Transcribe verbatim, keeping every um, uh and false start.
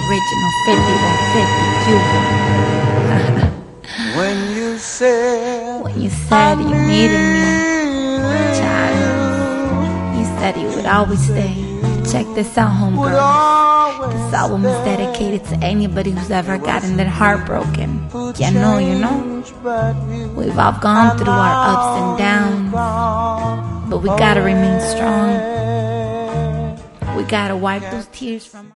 original fifty one fifty Cuban. When you said, when you said you needed me, child, you said you would always stay. Check this out, homegirl. This album is dedicated to anybody who's ever gotten their heart broken. You know, you know. We've all gone through our ups and downs, but we gotta remain strong. We gotta wipe those tears from